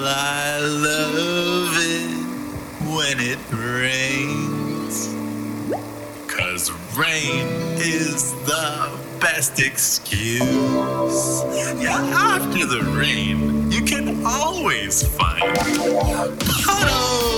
I love it when it rains. 'Cause rain is the best excuse. Yeah, after the rain, you can always find puddles.